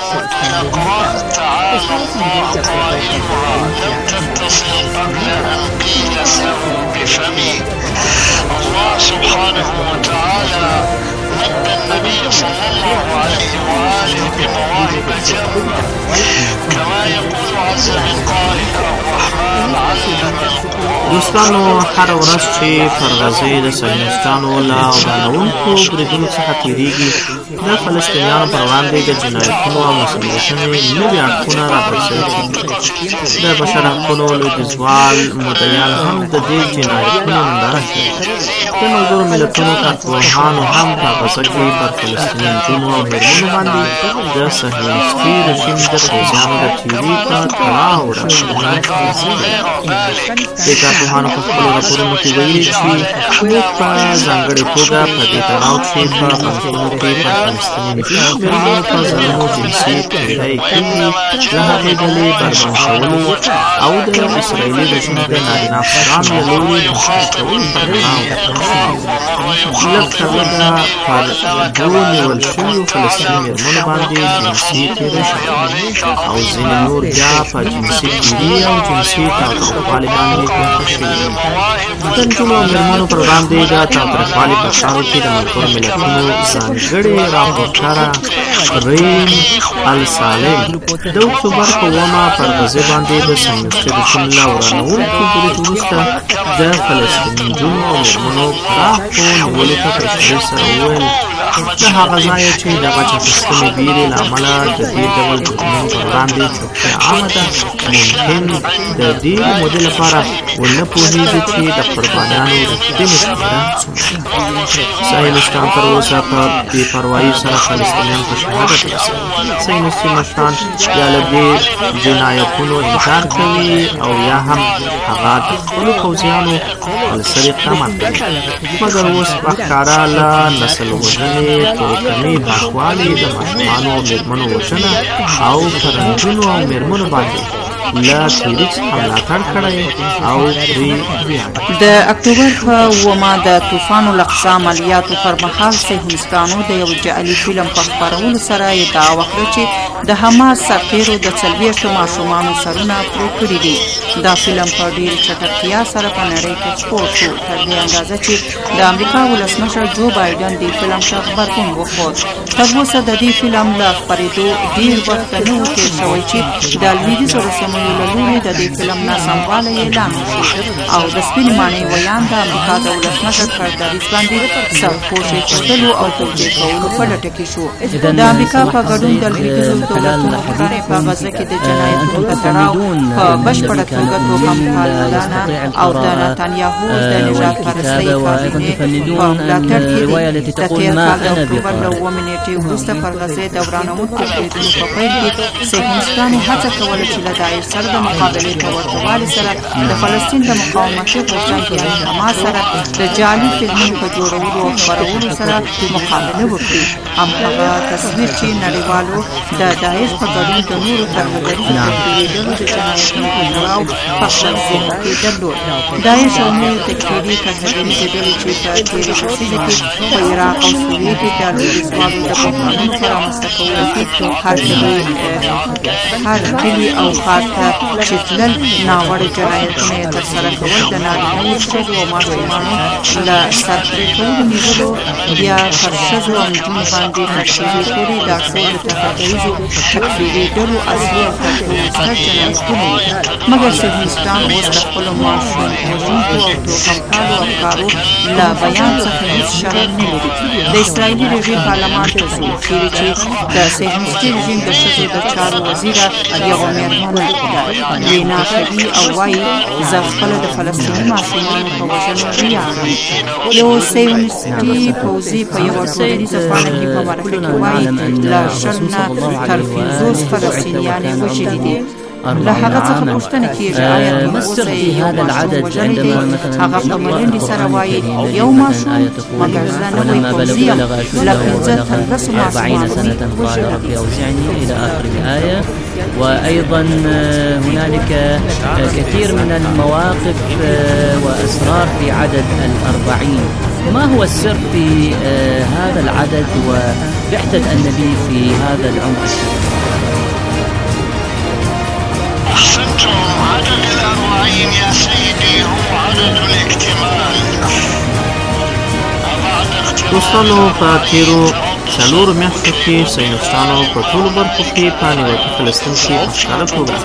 Speaker 15: الله سبحانه وتعالى مد النبي صلى الله عليه وآله بمواهب جمة كما يقول عز من قائل الرحمن علم القرآن
Speaker 2: دوستانو هر ورځ چې پر غزې د صهیونیستانو له ورانوونکو بریدونو څخه تېرېږي د فلسطینیانو پر وړاندې د جنایتونو او مسؤلیتونې نوي اړخونه راپرسوي کېږي. د بشر حقونو لویدیځوال مدعیان هم د دې جنایتونو ننداره کوي. د ملګرو ملتونو کارپوهانو هم په غزه کې پر فلسطیني نجونو او مېرمنو باندې د صهیونیستي رژیم د غازیانو د تیوري په تړاو راپورونه د کارپوهانو په خپلو راپورونو کې ویلي چې موږ په ځانګړې توګه په دې تړاو کې په بنسټونو کې پر فلسطیني نجونو مېرمنو په ظلمو جنسي پیدایي کېږي له هغې ډلې بربنډ شولو او د اسرائیلي رژیم د نارینه افسرانو له لوري د مشري کولو په تړاو لږ هغه ده پر دوو نیول شویو فلسطیني مېرمنو باندې جنسي تېری شوی او ځینې نور بیا په جنسي تېري او جنسي تاوتریخوالي باندې ګوښه شوي دي. د نجونو او مېرمنو پر وړاندې د تاوتریخوالي په چارو کې د ملګرو ملتونو ځانګړې راپورټره ریم السالم د اکتوبر په 9 پر غزې باندې د صهیونیستي رژیم له ورانوونکو برید وروسته د فلسطیني نجونو او مېرمنو پراخو نیولو ته په اشارې سره وویل د هغه ځایه چې د غچ اخیستنې بیرې له امله د دې ډول جرمونو پر وړاندې چوپتیا عامه ده، ممکن د ډېرې مودې لپاره ونه پوهېږي چې د قربانیانو رښتینې شمېره څومره. صهیونیستان تر اوسه په بې پروایي سره فلسطینیان په شهادت رسوي. صهیونیستي مشران یا له دې جنایتونو انکار کوي او یا هم هغه د خپلو پوځیانو خپلسري اقدامات کوي، مګر اوس په ښکاره له نسل وژنې، تورکنۍ پاکوالي، د ماشومانو او مېرمنو وژنه او پر نجونو او مېرمنو باندې له تیري څخه ملاتړ کړی او پرې ویاړي.
Speaker 17: د اکتوبر په 9 د طوفان الاقصی عملیاتو پر مهال صهیونیستانو د یو جعلي فلم په خپرولو سره ادعا وکړه چې د حماس سرتېرو د 40 ماشومانو سرونه پرې کړي دي. دا فلم په ډېرې چټکتیا سره په نړۍ کې خپور شو، تر دې اندازه چې د امریکا ولسمشر جو بایډن دې فلم ته غبرګون وښود. تر اوسه د دې فلم له خپرېدو ډېر وخت نه و تېر شوی چې د لویدیځو رسنیو له لوري د دې فلم ناسموالی اعلان وشي او د سپینې ماڼۍ ویان د امریکا د ولسمشر پر دریځ باندې سرپوشۍ ښودلو او توجیه کولو په لټه کې شو. د امریکا په ګډون د لویدیځو دولتونو کړنې په غزه کې د جنایتونو په تړاو په بشپړه توګه توهم پالنه او د نتانیاهو د نژاد پرستۍ کابینې په ملاتړ کې دي. د تېر کال د اکتوبر له 9 نېټې وروسته پر غزې د ورانوونکو بریدونو په پیل کې صهیونیستانو هڅه کوله چې له داعش سره د مقابلې په ورته والي سره د فلسطین د مقاومتي غورځنګ یعنې حماس سره د جعلي فلمونو په جوړولو او خپرولو سره مقابله وکړي. هماغه تصویر چې نړیوالو د داعش په ګډون د نورو ترهګریزو تکفیري ډلو د جنایتونو په تړاو په خپل ذهن کې درلود. داعش او نورې تکفیري ترهګریزې ډلې چې په تېرې لسیزه کې په عراق او سوریې کې د لویدیځوالو د بحرانونو په رامنځته کولو کې هر کلي او ښار ته چې تلل ناوړه جنایتونه یې ترسره کول، د نارینه‌وو، ښځو او ماشومانو له سر پرې کولو نیولو، بیا پر ښځو او نجونو باندې تشدید کړي. دا ټول د ترهګریزو تکفیري ډلو اصلي او تر ټولو ستر جنایتونه دي. مګر صهیونیستان اوس د خپلو ماشوم وژونکو او توکمپالو افکارو له بیان څخه هېڅ شرم نه لري. د اسرائیلي رژیم پارلمان ته زور ښیي چې د صهیونیستي رژیم د ښځو د چارو وزیره یوه مېرمن لینا کوي او وایي زه خپله د فلسطیني ماشومانو په وژنو ویاړم. یو صهیونیستي پوځي په یوه ټولنیزه پاڼه کې په مرکه کې وایي له 100 نه تر 50 فلسطینیانې وژلي دي. له هغه څخه پوښتنه کېږي آیا تر اوسه یې یو ماشوم وژلی دی؟ هغه په ملنډې سره وایي یو ماشوم، مګر زه نوی پوځي یم، له 15 تر 10 ماشومانو
Speaker 3: إلى آخر الآية. وأيضا هنالك كثير من المواقف وأسرار في عدد 40. ما هو السر في هذا العدد وبعثة النبي في هذا العمر الشريف؟
Speaker 15: أحسنتم. عدد 40 يا سيدي هو عدد الاكتمال.
Speaker 2: دوستانو په تېرو 4 میاشتو کې صهیونیستانو په ټولو برخو کې په نیوکه فلسطین کې په ښکاره توګه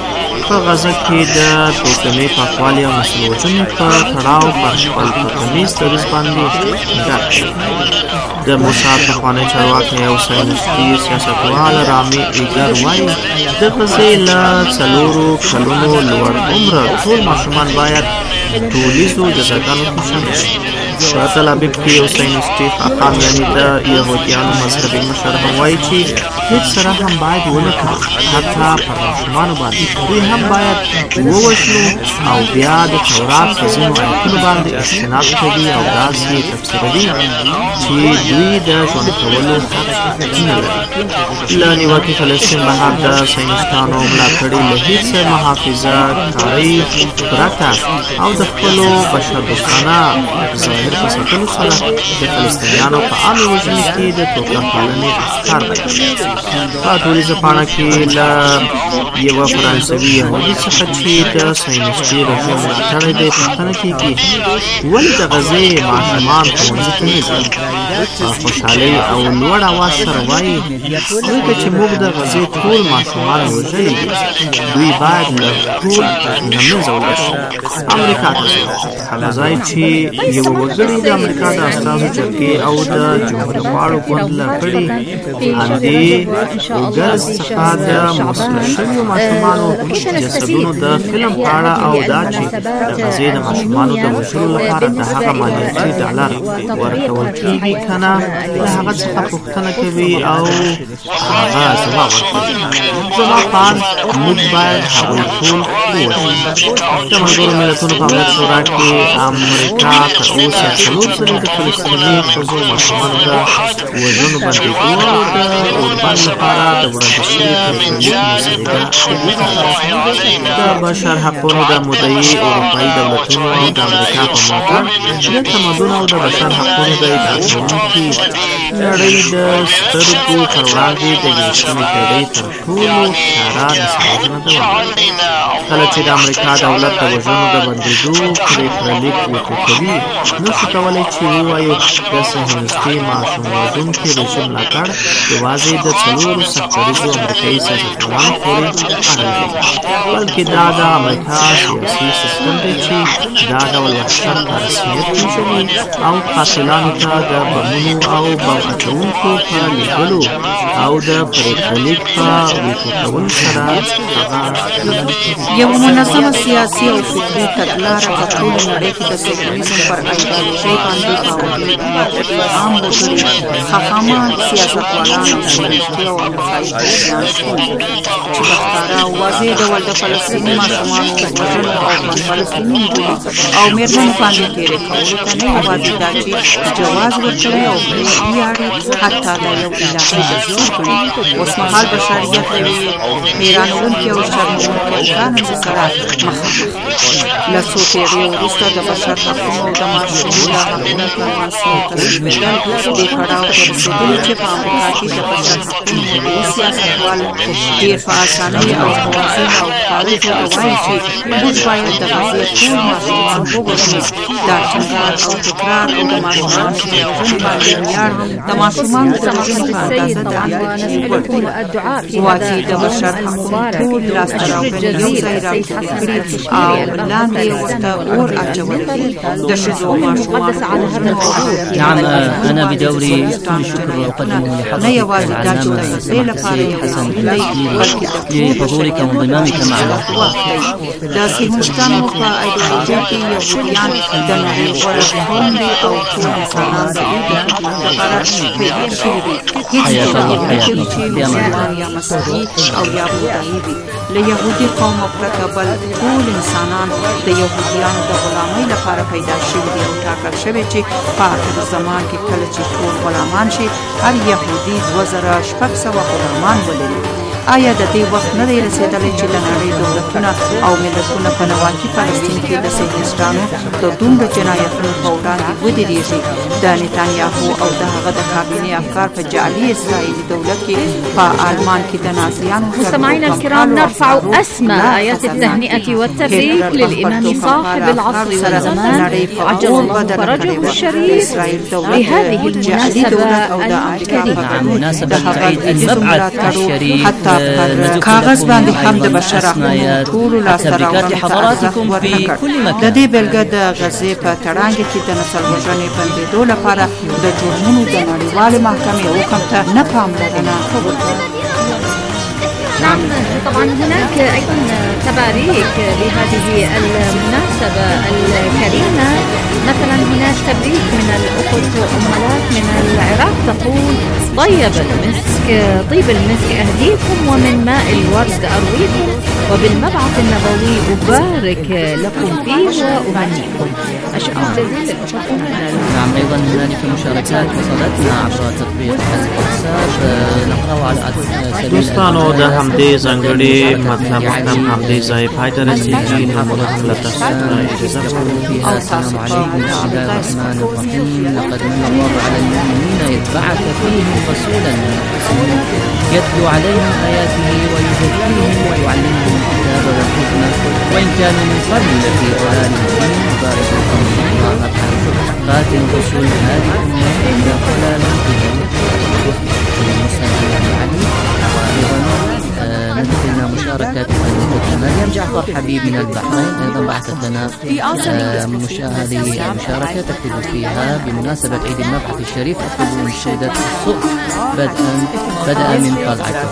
Speaker 2: په غزه کې د توکمي پاکوالي او نسل وژنې په تړاو پر خپل توکمیز دریځ باندې ډاډ کوي. د موساد پخوانی چارواکی او ساینسي سیاستوال رامي ایګر وایي د غزې له 4 کلونو لوړ عمره ټول ماشومان باید ټولیزو جزاګانو کې شامل شي. په تل ابیب کې یو ساینسټي خاقان یعنې د یهودیانو مذهبي مشر هم وایي چې هېڅ سره هم باید ونه کړو، حتی پر ماشومانو باندې دوی هم باید ووژنو او بیا د تورات په ځینو آیتونو باندې استناد کوي او داسې تفسیروي چې دوی د ژوند کولو حق نه لري. له نیوکې فلسطین بهر د ساینسټانو ملاتړي له هېڅ محافظه کارۍ پرته او د خپلو بشردوستانه ظاهر په ساتلو سره د فلسطینیانو په عامې وژنې کې د توکم پالنې افکار بیانوي. په ټولیزه پاڼه کې له یوه فرانسوي یهودي څخه چې د ساینسټي رژیم ملاتړی دی پوښتنه کېږي ولې د غزې ماشومان ښوونځي ته نه ځي. په خوشحالۍ او لوړ اواز سره وایي ځکه چې موږ د غزې ټول ماشومان وژلي دي، دوی باید له ټول له منځه ولاړ شي. امریکا ته ځي، هغه ځای چې یوه وګړي د امریکا د استازو جرګې او د جمهوریتخواهانو ګوند له غړي اندې اوګرز څخه د مسلح شویو ماشومانو جسدونو د فلم په اړه او دا چې د غزې د ماشومانو د وژلو لپاره د هغه مالیاتي ډالر ورکول کېږي که نه له هغه څخه پوښتنه کوي او هغه ځواب ورکوي. زما پان موږ باید هغوی ټول ووژنو. د ملګرو ملتونو په امنیت شورا کې امریکا تر اوسه 4 ځلې د فلسطیني ښځو او ماشومانو د وژنو بندېدو او د اوربند لپاره د وړاندې شوي پرېکړلیک مسودې د بشر حقونو د مدعي اروپایي دولتونو او د امریکا په ملاتړ د تمدن او د بشر حقونو د ادعا کوونکي نړۍ د سترګو پر وړاندې د 21مې پېړۍ تر ټولو ښکاره نسلوژنه دوام لري. کله چې د امریکا دولت د وژنو د بندېدو پرېکړلیک وقوع کوي نو شو کولی چې ووایي د صهیونیستي ماشوم وژونکي رژیم ملاتړ یوازې د 4 سختدریځو امریکایي سیاستوالانو پورې اړه لري، بلکې دا د امریکا سیاسي سیستم دی چې دا ډول وحشت په رسمیت پېژني او قاتلانو ته د بمونو او بم اچوونکو په لیږلو او د پرېکړلیک په وقوع کولو سره
Speaker 17: یوه منظمه سیاسي او فکري تګلاره په ټوله نړۍ کې د سوشلیزم پر ایډیالوژۍ باندې پابندي عام وګړي خاقامان سیاستوالان او سیاسي او امریکایي پوځیان شول چې په ښکاره او واضح ډول د فلسطیني ماشومانو وژنو او فلسطیني نجونو او مېرمنو باندې تېرې کولو ته نه یوازې دا چې جواز ورکوي او پرې ویاړي حتی دا یو الهي دستور کړي. اوسمهال بشریت له یوې حیرانوونکې او شرموونکې اوښانو سره مخامخ دی. له څو پېړیو وروسته د بشر حقونو او د ماشوم د حقونو کنوانسیون تصویبېدل دې پړاو ته رسېدلي چې په امریکا کې د بشر حقونو مدعي سیاستوال ډېر په اسانۍ او په واضح او ښکاره توګه وایي چې موږ باید د غزې ټول ماشومان ووژنو. دا ټینګار او تکرار او د ماشومانو په وژنې باندې ویاړ د ماشومانو د وژنې په اندازه د اندېښنې وړ دی. واضح د بشر حقونو ټول لاسته راوړنې یو ځای راټولې کړي او لاندې ورته اور اچولي دي. د ښځو او ماشومانو
Speaker 3: نعم، أنا بدوري كل شكر أقدمه
Speaker 17: نه یوازې دا چې د غزې لپاره یو حسن دی بلکې
Speaker 3: لحضورك وانضمامك معنا.
Speaker 17: د صهیونیستانو په ایډیالوژۍ کې یهودیان د نړۍ غوره قوم دي او ټول انسانان د دوی د خدمت لپاره پیدا شوي دي. هېڅ ډول نه کوي چې مسلمان یا مسیحي او یا بودایي وي. له یهودي قومه پرته بل ټول انسانان د یهودیانو د غلامۍ لپاره پیدا شوي دي او ټاکل شوی چې په آخر زمان کې کله چې ټول غلامان شي هر یهودي 2600 غلامان ولري. آیا د دې وخت نه دی رسېدلی چې د نړۍ دولتونه او ملتونه په نواکي فلسطین کې د صهیونیستانو د دومره جنایتونو په وړاندې ودرېږي؟ د نتانیاهو او د هغه د کابینې افکار په جعلي اسرائیلي دولت کې په آلمان کې د نازیانو
Speaker 1: مستمعينا الكرام، نرفع أسمى آيات التهنئة والتبريك للإمام صاحب العصر والزمان عجل الله فرجه الشريف لهذه المناسبة الكريمة.
Speaker 3: مناسبة عيد المبعث الشريف
Speaker 17: پر کاغذ باندې هم د بشر حقوقو ټولو لاسته راوړنو ته ارزښت ورنکړ. د دې بېلګه د غزې په تړانګې کې د نسل وژنې بندېدو لپاره د جرمونو د نړیوالې محکمې حکم ته نه پاملرنه وکړه.
Speaker 1: نعم طبعا هناك أيضا تباريك بهذه المناسبة الكريمة. مثلا هناك تبريك من الأخت أمهات من العراق تقول طيب المسك طيب المسك أهديكم ومن ماء الورد أرويكم وبالمبعث النبوي أبارك لكم فيه وأهنيكم. أشكر جزيلا.
Speaker 3: نعم أيضا هنالك مشاركات وصلتنا عبر تطبيق واتساب نقرأ على سبيل
Speaker 2: دوستانو د همدې ځانګړي مطلب همدې ځای پای ته رسېږي. نو موږ هم له تاسو څخه اجازه غواړو.
Speaker 3: السلام عليكم بسم الله الرحمن الرحيم. لقد من الله على المؤمنين إذ بعث فيهم رسولا من أنفسهم يتلو عليهم آياته ويزكيهم ويعلمهم الكتاب والحكمة وإن كانوا من قبل لفي ضلال مبين. بارك الله قاتل الرسول هذه الأمة إلا ضلالا وأيضا مشاركة مريم جعفر حبيب من البحرين أيضا بعثت لنا هذه المشاركة تكتب فيها بمناسبة عيد المبعث الشريف أطلب منشدة الصبح بدأ من طلعته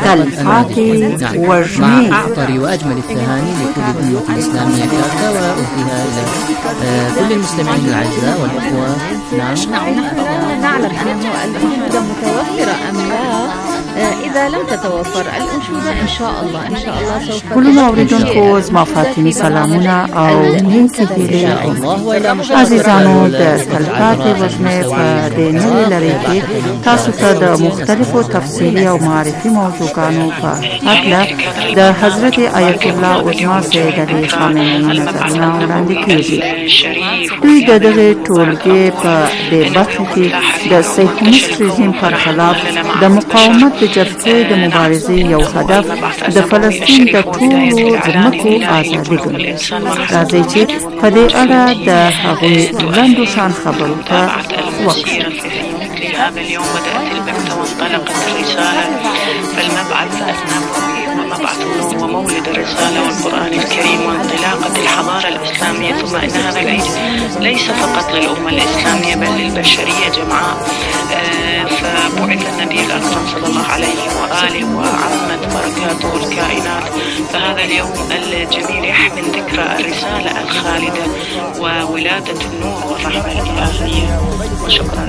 Speaker 3: مع أعطر وأجمل التهاني لكل الأمة الإسلامية كافة وأهديها إلى كل المستمعين الأعزاء والأخوة. نعم
Speaker 1: نعلم أنه الأنشودة متوفرة أم لا. إذا لم تتوفر الأنشودة إن شاء الله سوف
Speaker 17: كلنا أوریدونکو زما فاطمي سلامونه او نیکی هیلې عزیزانو د تلپاتې وژنې په دې نوې لړۍ کې تاسو ته د مختلفو تفصیلي او معرفي موضوعاتو په هکله د حضرت آیت الله عظما سید علي خامنه‌ای نظرونه وړاندې کیږي. دوی د دغه ټولګې په دې برخه کې د صهیونیست رژیم پر خلاف د مقاومت د جبهې د مبارزې یو هدف د فلسطین د ټولو ځمکو ازادي ګڼي. راځئ چې په دې اړه د هغوی لنډو شان خبرو ته وقفو.
Speaker 18: هذا اليوم بدأت البعثة وانطلقت الرسالة فالمبعث مبعث ومولد الرسالة والقرآن الكريم وانطلاقة الحضارة الإسلامية. ثم إن هذا العيد ليس فقط للأمة الإسلامية بل للبشرية جمعاء. فبعث النبي الأكرم صلى الله عليه وآله وعمت بركاته الكائنات. فهذا اليوم الجميل يحمل ذكرى الرسالة الخالدة وولادة النور والرحمة الإلهية. وشكرا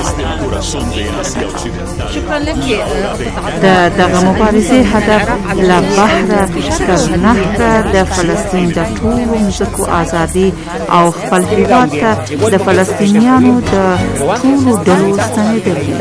Speaker 1: لك.
Speaker 17: دغه مبارزې هدف له بحر تر نهر د فلسطین د ټولو ځمکو ازادي او خپل هېواد ته د فلسطینیانو د ټولو ډلو ستنېدل دي.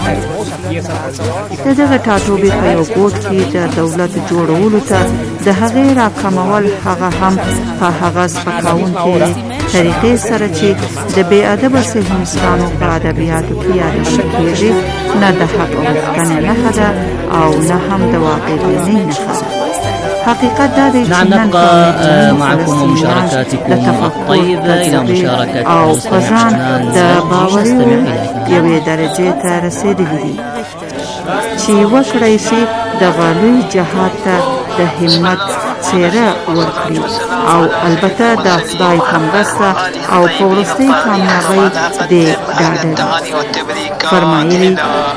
Speaker 17: د دغه ټاټوبې په یو ګوټ کې د دولت جوړولو ته د هغې راکمول هغه هم په هغه سپکاوونکې طریقې سره چې د بې ادبه صهیونیستانو په ادبیاتو کې یادول کېږي نه د حق او غوښتنې نښه ده او نه هم د واقعبینۍ نښه ده. حقیقت دا دی چې
Speaker 3: نبقى معكم ومشاركاتكم الطيبة إلى مشاركة
Speaker 17: او فزان د باوري یوې درجې ته رسېدلي دي چې وکړی شي د غالوی جهاد ته د همت څېره ورکړي او البته د خدای په مرسته او په وروستۍ کامیابۍ د ډاډه فرمایلي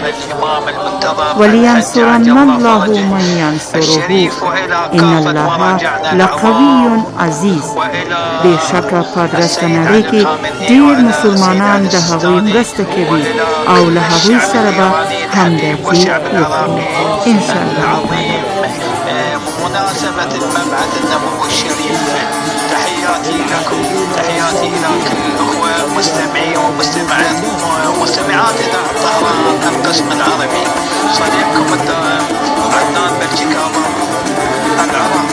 Speaker 17: ولینصرن الله من ینصره ان الله لقوي عزیز. بېشکه په درسته نړۍ کې ډېر مسلمانان د هغوی مرسته کوي او له هغوی سره به همدردي وکړي انشاءالله.
Speaker 19: بمناسبة المبعث النبوي الشريف تحياتي لكم، تحياتي إلى كل الأخوة مستمعي ومستمعات إذاعة طهران القسم العربي. صديقكم الدائم عدنان بلجيكاما العراق.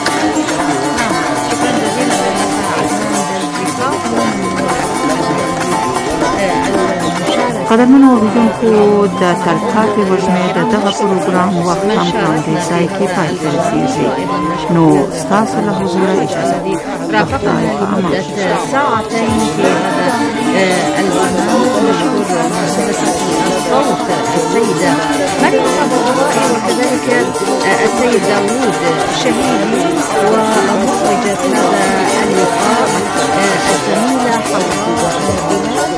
Speaker 1: المشاركة
Speaker 17: قدرمنو اوریدونکو د تلپاتې وژمې د دغه پروګرام وخت هم په همدې ځای کې پای ته رسېږي. نو ستاسو له حضوره اجازه
Speaker 1: رافقنا لمدة ساعتين في هذا البرنامج. نشكر مهندسة الصوت السيدة مريم صباحي وكذلك السيد داوود شهيدي ومخرجة هذا اللقاء الزميلة حوض وكذلك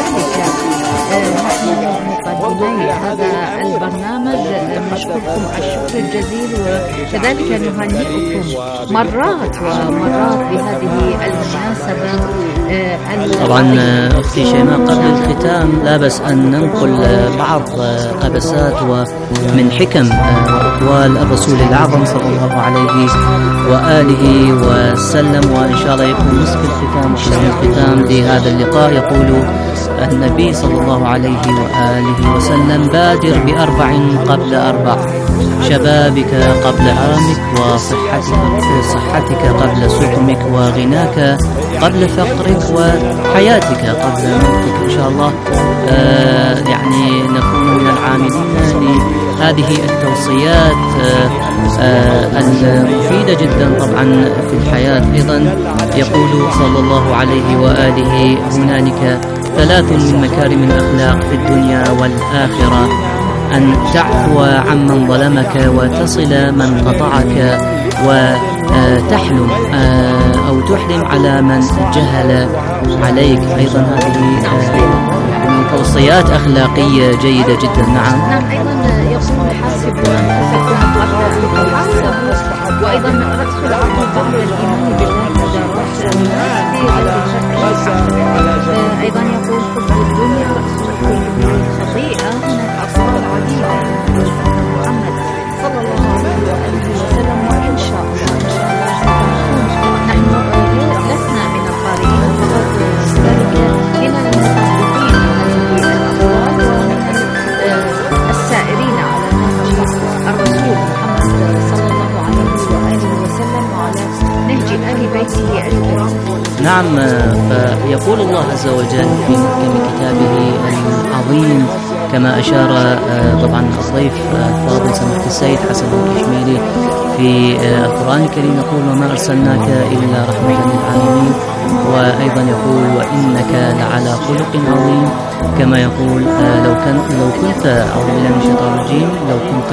Speaker 1: نحن مقدمي هذا البرنامج نشكركم الشكر الجزيل وكذلك نهنئكم مرات ومرات بهذه المناسبة.
Speaker 3: طبعا أختي شيماء قبل الختام لا بأس أن ننقل بعض قبسات ومن حكم وأقوال الرسول الأعظم صلى الله عليه وآله وسلم، وإن شاء الله يكون نصف الختام الختام لهذا اللقاء. يقول النبي صلى الله عليه وآله وسلم: بادر ب4 قبل 4، شبابك قبل هرمك، وصحتك قبل سقمك، وغناك قبل فقرك، وحياتك قبل موتك. إن شاء الله يعني نكون من العاملين لهذه التوصيات المفيدة جدا طبعا في الحياة. أيضا يقول صلى الله عليه وآله: هنالك 3 من مكارم الأخلاق في الدنيا والآخرة: أن تعفو عمن ظلمك، وتصل من قطعك، وتحلم أو تحلم على من جهل عليك. أيضا هذه توصيات أخلاقية جيدة جدا. نعم.
Speaker 1: أيضا يقول: حاسبوا أنفسكم قبل أن تحاسبوا، وأيضا رأس الأمر قبل الإيمان بالله تدارس. أيضا يقول: حب الدنيا رأس كل خطيئة. هناك أصحاب عديدة محمد صلى الله عليه وآله وسلم، وإن شاء الله نحن لسنا من القارئين فقط، ذلك من المتصدقين هذه الأقوال ومن السائرين على نهج الرسول محمد صلى الله عليه وآله وسلم وعلى نهج آل بيته الكرام.
Speaker 3: نعم. فيقول الله عز وجل في محكم كتابه العظيم كما أشار طبعا الضيف الفاضل سماحة السيد حسن الكشميري في القرآن الكريم، يقول: وما أرسلناك إلا رحمة للعالمين. وأيضا يقول: وإنك لعلى خلق عظيم. كما يقول: لو كنت أعوذ بالله من الشيطان الرجيم، لو كنت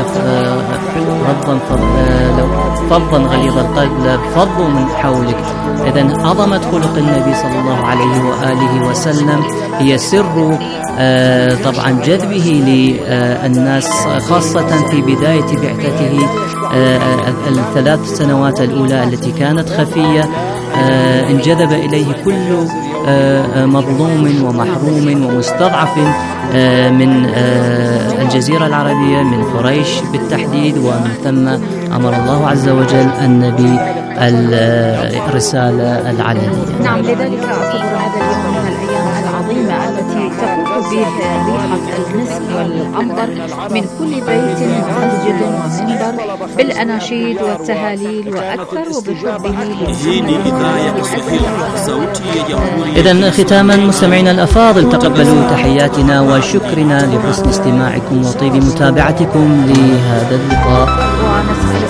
Speaker 3: فظا غليظ القلب لانفضوا من حولك. إذن عظمة خلق النبي صلى الله عليه وآله وسلم هي سر طبعا جذبه للناس، خاصة في بداية بعثته ال3 سنوات الأولى التي كانت خفية. انجذب إليه كل مظلوم ومحروم ومستضعف من الجزيرة العربية، من قريش بالتحديد، ومن ثم أمر الله عز وجل النبي الرسالة العلنية.
Speaker 1: نعم، لذلك أعتبر هذا اليوم من الأيام العظيمة التي تفوح به ريحة المسك والعنبر من كل بيت ومسجد ومنبر، بالأناشيد والتهاليل وأكثر، وبحبه
Speaker 3: إذن ختاما مستمعينا الأفاضل، تقبلوا تحياتنا وشكرنا لحسن استماعكم وطيب متابعتكم لهذا اللقاء،
Speaker 1: ونسأل